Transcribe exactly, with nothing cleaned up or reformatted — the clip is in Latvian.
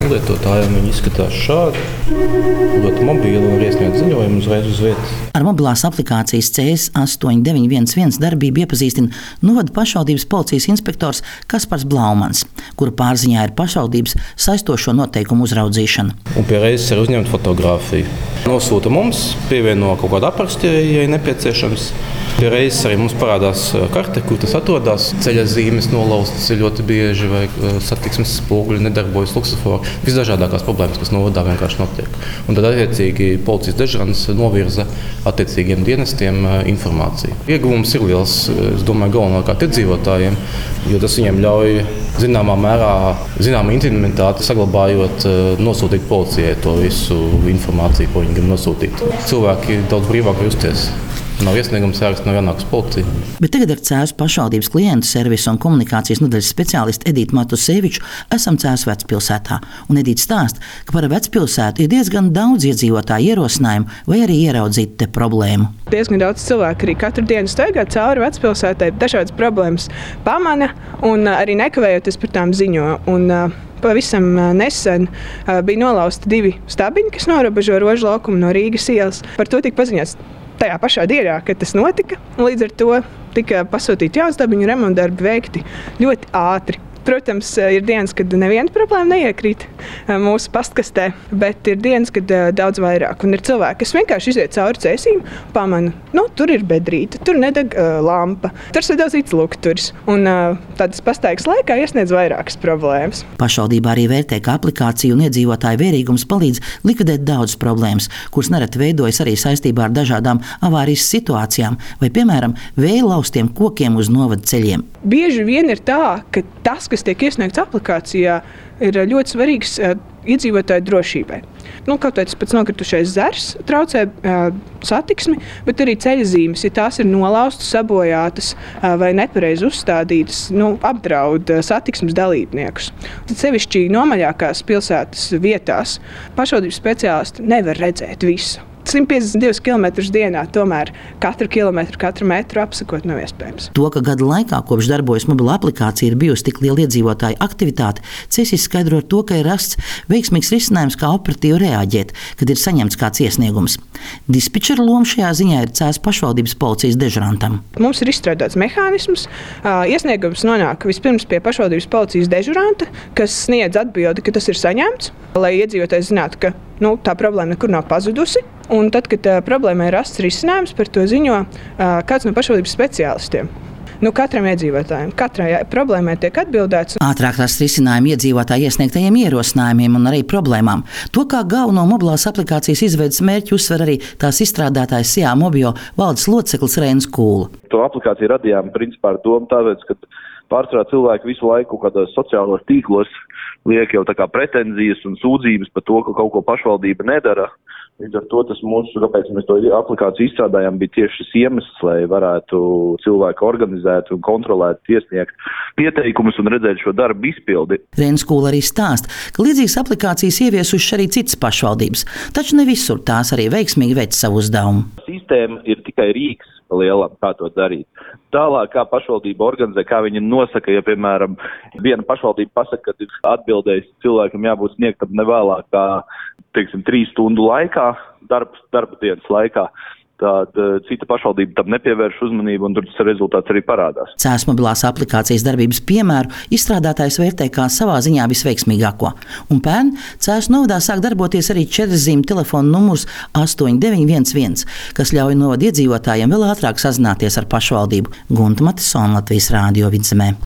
lietotājiem viņi izskatās šādi. Ļoti mobili un iesniedz ziņojumu uzreiz uz vietas. Ar mobilās aplikācijas C S astoņi deviņi viens viens darbību iepazīstina novada pašvaldības policijas inspektors Kaspars Blaumans, kura pārziņā ir pašvaldības saistošo noteikumu uzraudzīšana. Un pie reizes ir uzņemta fotogrāfija. Nosūta mums, pievieno kaut kādu aprakstu, ja ir nepieciešams. Pie reizes arī mums parādās karte, kur tas atrodas. Ceļa zīmes nolaustas ļoti bieži vai satiksmes spoguļi nedarbojas, luksofori. Visdažādākās problēmas, kas novadā vienkārši notiek. Un tad attiecīgi policijas dežurants novirza attiecīgiem dienestiem informāciju. Ieguvums ir liels, es domāju, galvenokārt iedzīvotājiem, jo tas viņiem ļauj zināmā mērā, zināmā intimitāti saglabājot, nosūtīt policijai to visu informāciju, ko viņi grib nosūtīt. Cilvēki daudz brīvāk justies. Nav iesniegums ārsts, nav jānāk uz policiju. Bet tagad ar Cēsu pašvaldības klientu servisu un komunikācijas nodaļas speciālistu Edītu Matuseviču esam Cēsu vecpilsētā. Un Edīte stāsta, ka par vecpilsētu ir diezgan daudz iedzīvotāju ierosinājumu vai arī ieraudzīt te problēmu. Diezgan daudz cilvēku arī katru dienu staigā cauri vecpilsētai, dažādas problēmas pamana un arī nekavējoties par tām ziņo. Un, Pavisam nesen bija nolausti divi stabiņi, kas norobežo Rožu laukumu no Rīgas ielas. Par to tika paziņots tajā pašā dienā, kad tas notika. Līdz ar to tika pasūtīti jauni stabiņu remontdarbi veikti ļoti ātri. Protams, ir dienas, kad neviena problēma neiekrīt mūsu pastkastē, bet ir dienas, kad daudz vairāk. Un ir cilvēki, kas vienkārši iziet cauri cēsīm, pamana, nu, tur ir bedrīte, tur nedeg uh, lampa, tur sadauzīts lukturis. Un uh, tādas pastaigas laikā iesniedz vairākas problēmas. Pašvaldībā arī vērtē, ka aplikācija un iedzīvotāju vērīgums palīdz likvidēt daudzas problēmas, kuras nereti veidojas arī saistībā ar dažādām avārijas situācijām vai, piemēram, vēja laustiem kokiem uz novada ceļiem. Bieži vien ir tā, ka tas, kas tiek iesniegts aplikācijā, ir ļoti svarīgs uh, iedzīvotāju drošībai. Nu, kaut kāds pats nokritušais zars traucē uh, satiksmi, bet arī ceļzīmes, ja tās ir nolaustas, sabojātas uh, vai nepareizi uzstādītas, nu, apdraud uh, satiksmes dalībniekus. Tad sevišķi nomaļākās pilsētas vietās pašvaldības speciālisti nevar redzēt visu. simt piecdesmit divus kilometrus dienā, tomēr katru kilometru, katru metru apsakot nav iespējams. To, ka gada laikā, kopš darbojas mobila aplikācija, ir bijusi tik liela iedzīvotāju aktivitāte, Cēsis skaidro ar to, ka ir rasts veiksmīgs risinājums, kā operatīvi reaģēt, kad ir saņemts kāds iesniegums. Dispečera loma šajā ziņā ir Cēsu pašvaldības policijas dežurantam. Mums ir izstrādāts mehānisms. Iesniegums nonāk vispirms pie pašvaldības policijas dežuranta, kas sniedz atbildi, ka tas ir saņemts, lai iedzīvotājs zinātu, ka nu, tā problēma nekur nav pazudusi. Un tad, kad uh, problēmai ir rasts risinājums, par to ziņo uh, kāds no pašvaldības speciālistiem. Nu, katram iedzīvotājam, katrai problēmai tiek atbildēts. Ātrāk rast risinājumu iedzīvotāju iesniegtajiem ierosinājumiem un arī problēmām. To, kā galveno mobilās aplikācijas izveides mērķi, uzsver arī tās izstrādātājs Sijā Mobio valdes loceklis Reinis Kūla. To aplikāciju radījām principā ar domu tāpēc, ka pārsvarā cilvēki visu laiku kādos sociālos tīklos liek jau tā kā pretenzijas un sūdzības par to, ka kaut ko pašvaldība nedara. Līdz ar to tas mūsu, kāpēc mēs to aplikāciju izstrādājām, bija tieši šis iemesls, lai varētu cilvēki organizēt un kontrolēt, iesniegt pieteikumus un redzēt šo darbu izpildi. Reinis Kūla arī stāsta, ka līdzīgas aplikācijas ieviesušas arī citas pašvaldības, taču ne visur tās arī veiksmīgi veic savu uzdevumu. Sistēma ir tikai rīks lielam, kā to darīt. Tālāk, kā pašvaldība organizē, kā viņi nosaka, ja, piemēram, viena pašvaldība pasaka, ka atbildējis cilvēkam jābūt sniegtam nevēlāk kā, teiksim, trīs stundu laikā, darba, darba dienas laikā, tad cita pašvaldība tam nepievērš uzmanību, un tur tas rezultāts arī parādās. Cēsu mobilās aplikācijas darbības piemēru izstrādātājs vērtē kā savā ziņā visveiksmīgāko. Un pērn Cēsu novadā sāk darboties arī četrzīmju telefona numurs astoņi deviņi viens viens, kas ļauj novada iedzīvotājiem vēl ātrāk sazināties ar pašvaldību. Gunta Matisona, Latvijas Rādio Vidzemē.